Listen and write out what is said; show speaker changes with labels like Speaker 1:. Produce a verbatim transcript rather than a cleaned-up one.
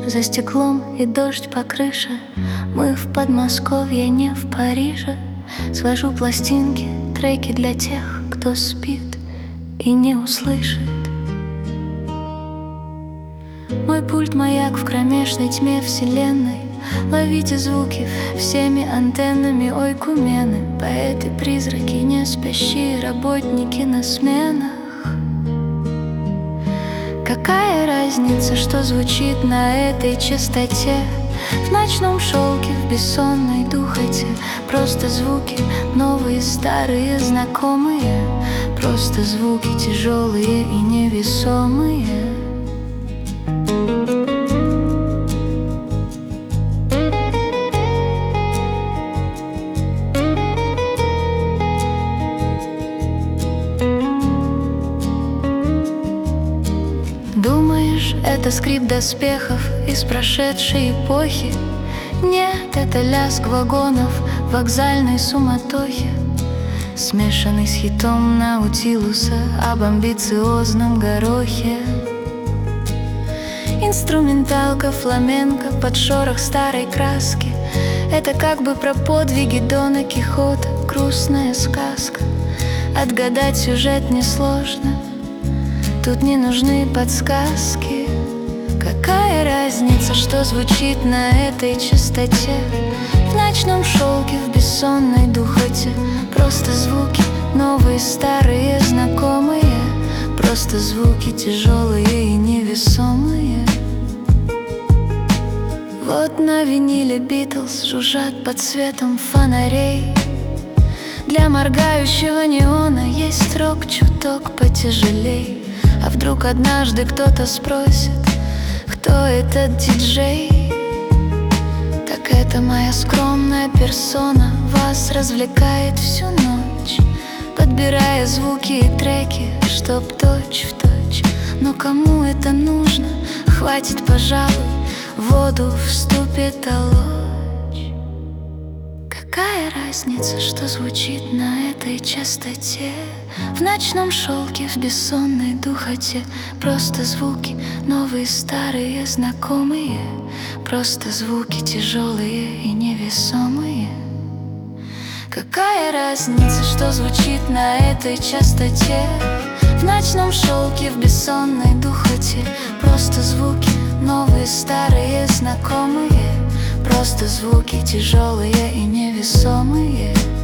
Speaker 1: за стеклом и дождь по крыше. Мы в Подмосковье, не в Париже. Свожу пластинки, треки для тех, кто спит и не услышит. Мой пульт — маяк в кромешной тьме вселенной. Ловите звуки всеми антеннами, ойкумены, поэты-призраки, не спящие работники на сменах. Какая разница, что звучит на этой частоте? В ночном шелке, в бессонной духоте. Просто звуки, новые, старые, знакомые. Просто звуки, тяжелые и невесомые. Думаешь, это скрип доспехов из прошедшей эпохи? Нет, это лязг вагонов в вокзальной суматохе, смешанный с хитом Наутилуса об амбициозном горохе. Инструменталка фламенко под шорох старой краски. Это как бы про подвиги Дона Кихота, грустная сказка. Отгадать сюжет несложно, тут не нужны подсказки. Какая разница, что звучит на этой частоте? В ночном шелке, в бессонной духоте. Просто звуки, новые, старые, знакомые. Просто звуки, тяжелые и невесомые. Вот на виниле Битлз жужжат под светом фонарей. Для моргающего неона есть рок чуток потяжелей. А вдруг однажды кто-то спросит, кто этот диджей? Так это моя скромная персона вас развлекает всю ночь, подбирая звуки и треки, чтоб точь в точь. Но кому это нужно? Хватит, пожалуй, воду вступит олочь. Какая разница, что звучит на этой частоте? В ночном шелке, в бессонной духоте. Просто звуки, новые, старые, знакомые. Просто звуки, тяжелые и невесомые. Какая разница, что звучит на этой частоте? В ночном шелке, в бессонной духоте. Просто звуки, новые, старые, знакомые. Просто звуки, тяжелые и невесомые.